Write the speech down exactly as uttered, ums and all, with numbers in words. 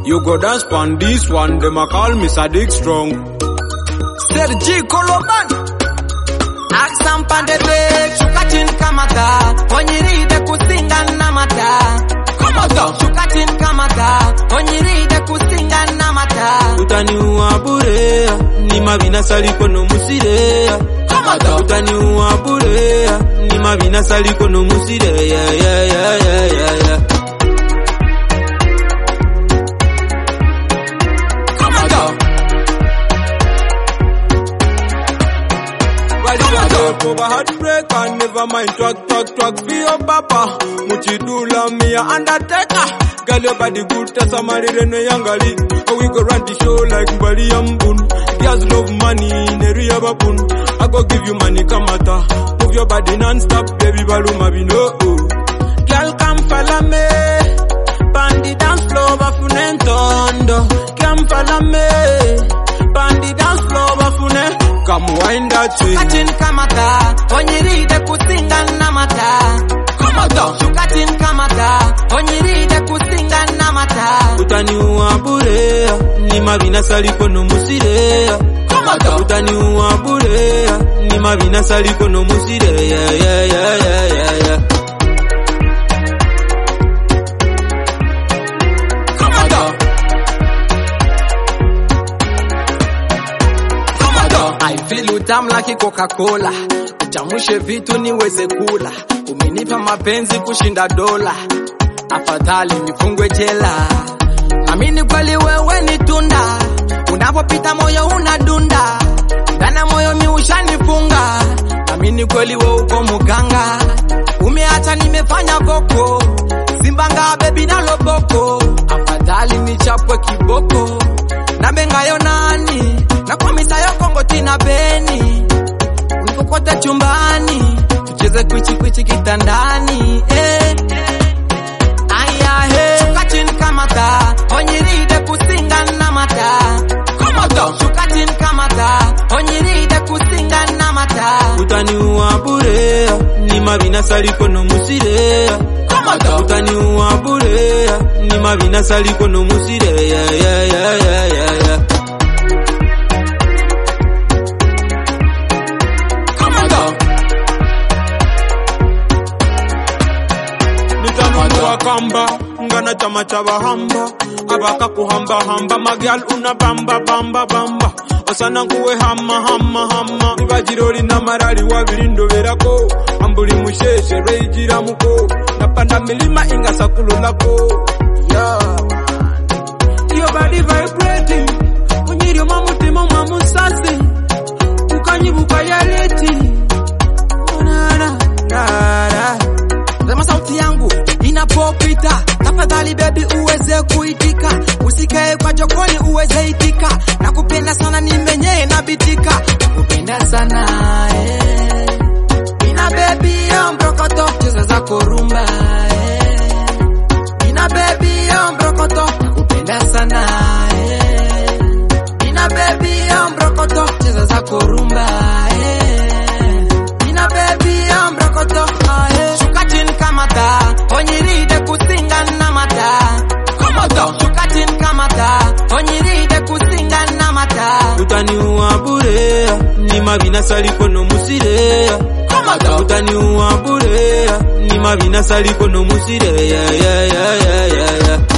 You go dance pon this one, them a call me Sadiq Strong. Sergi Koloban Aksam pandebe Shukatin kamata Onyiride kusinga namata Kamata Shukatin kamata Onyiride kusinga namata Utani uaburea Ni mabina saliko no musirea Kamata Utani uaburea Ni mabina saliko no musirea Yeah yeah yeah yeah yeah yeah Over heartbreak and never mind twag twag twag for your papa. Muchidula me a undertaker. Girl your body good to somebody reno yangali. We go run the show like Mbali Ambun. Girls love money in area bapun. I go give you money kamata. Move your body non-stop baby baluma bino. Girl come follow me. Bandi dance floor bafunentondo. Come follow me. Bandi dance floor bafunentondo. Come wind that thing. Shukatin kamata Onyiride kusinga namata Kamata Shukatin kamata Onyiride kusinga namata Utani uaburea Ni mabina saliko no musirea Kamata Utani uaburea Ni mabina saliko no musirea Yeah yeah yeah yeah yeah yeah I feel utamu like Coca-Cola. Utamushe vitu niweze kula. Umenipa mapenzi kushinda dola. Afadhali nifungwe jela. Amini kweli wewe ni tunda. Unapopita moyo unadunda. Ndana moyo mi ushanifunga. Amini kweli wewe uko muganga. Umeacha nimefanya koko. Simbanga baby na loboko. Afadhali nichapwe kiboko. Na benga yo nani. Na kwa misa yo Kongo tina beni Nikokote chumbani Tucheze kwichi kwichi kitandani eh. Aya he Shukatin kamata Onyiride kusinga namata Kamata Shukatin kamata Onyiride kusinga namata Utani uaburea Ni mabina saliko no musirea Kamata Utani uaburea Ni mabina saliko no musirea Yeah yeah yeah yeah yeah yeah Kamba, ngana chama chaba hamba Abaka kuhamba hamba Magyal una bamba bamba bamba Osana kuwe hama hama hama Ibajirori na marari wabirindo verako Ambuli musheshe reijira muko Napanda milima inga sakulu lako Yeah Your body vibrating Unyiri mamutima mamusasi Ukanyibuka ya leti Nana Nana Zema sauti yangu inapopita tafadhali baby uweze kuitika usikae kwa jokoni uweze itika nakupenda sana nimenyee nabitika nakupenda sana eh ina baby yo mbrokoto cheza zako rumba eh ina baby yo mbrokoto nakupenda sana eh ina baby yo mbrokoto cheza zako rumba eh ina baby yo mbrokoto eh Shukatin kamata Onyiride kusinga namata Kamata Shukatin kamata Onyiride kusinga namata Utani uaburea Ni mabina saliko no musirea Kamata Utani uaburea Ni mabina saliko no musirea Yeah yeah yeah yeah yeah yeah